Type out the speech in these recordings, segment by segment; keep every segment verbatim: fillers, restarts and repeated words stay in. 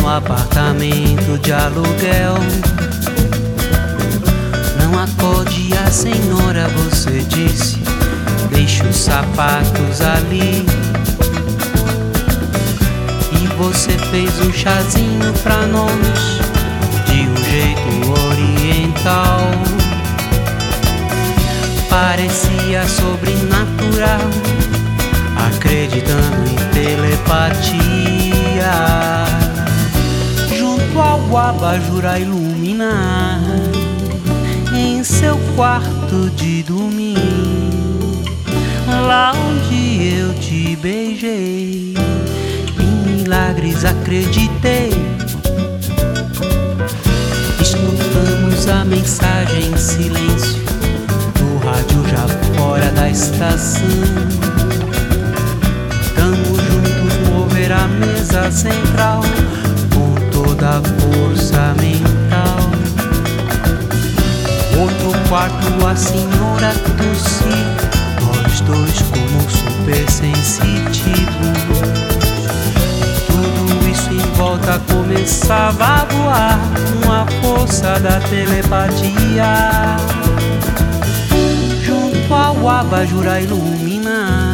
apartamento de aluguel. Não acorde a senhora, você disse, deixe os sapatos ali. E você fez um chazinho pra nós, de um jeito oriental. Parecia sobrenatural, acreditando em telepatia. Junto ao abajur a iluminar, em seu quarto de domingo, lá onde eu te beijei, em milagres acreditei. Escutamos a mensagem em silêncio do rádio já fora da estação. Tamo juntos mover a mesa central com toda a força mental. Outro quarto a senhora tossir, nós dois como super sensitivos. Tudo isso em volta começava a voar com a força da telepatia. Junto ao abajur a iluminar,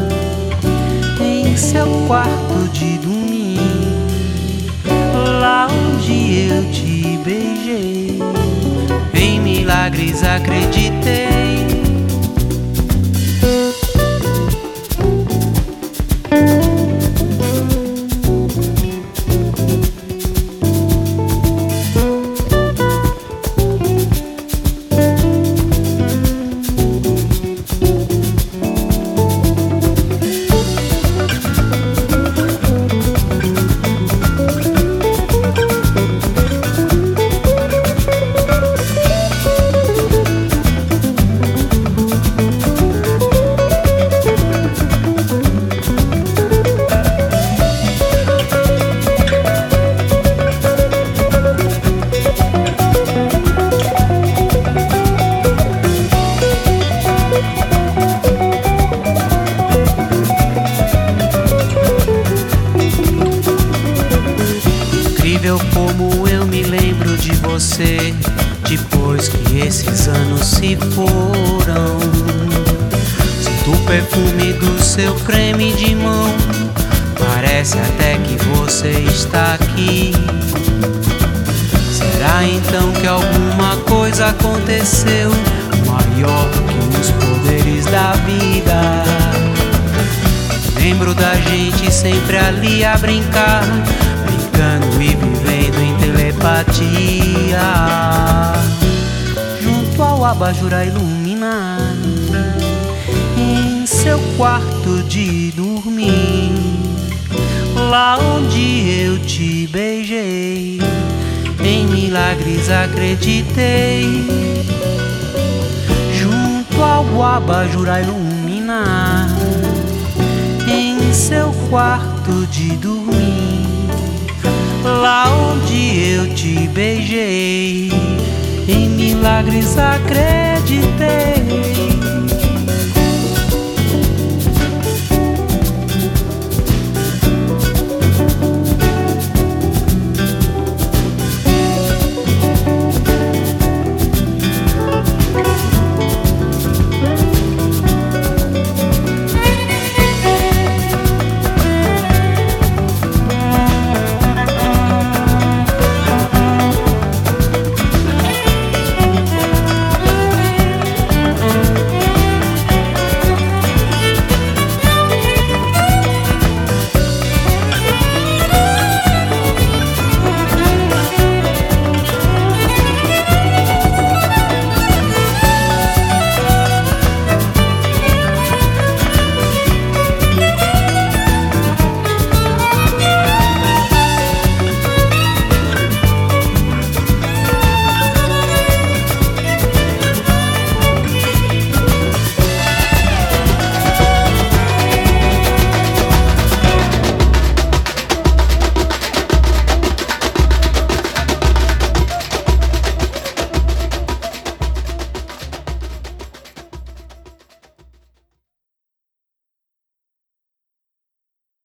em seu quarto de domingo, lá onde eu te beijei, em milagres acreditei. Incrível como eu me lembro de você depois que esses anos se foram. Sinto o perfume do seu creme de mão, parece até que você está aqui. Será então que alguma coisa aconteceu maior que os poderes da vida? Lembro da gente sempre ali a brincar, brincando e vivendo em telepatia. Junto ao abajur a iluminar, em seu quarto de dormir, lá onde eu te beijei, em milagres acreditei. Junto ao abajur a iluminar, em seu quarto de dormir, lá onde eu te beijei, em milagres acreditei.